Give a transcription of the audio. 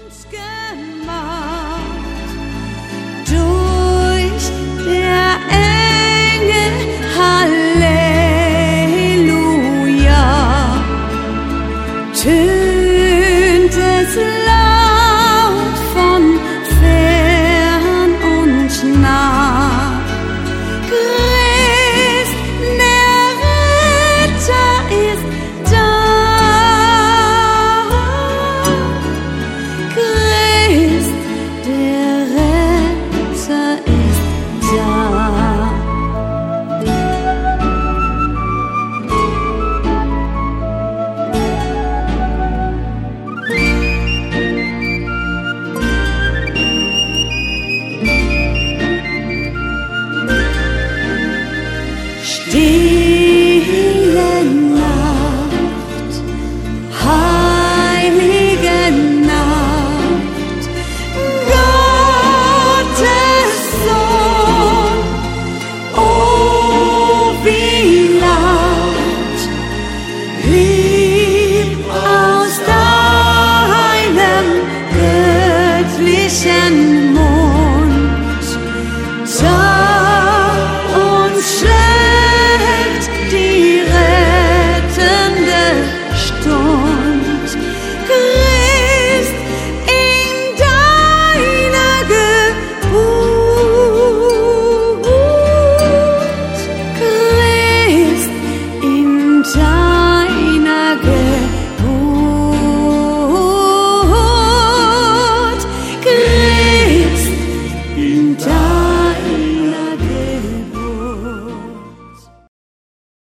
uns gemacht. Durch der Engel, Halleluja, tönt es laut von fern und nah. Christ, der Retter, ist da. Christ, der Retter, ist da. Stille Nacht, heilige Nacht, Gottes Sohn, oh wie laut, lieb aus deinem göttlichen Mund, da uns schlägt die rettende Stund. Christ, in deiner Geburt, Christ, in deiner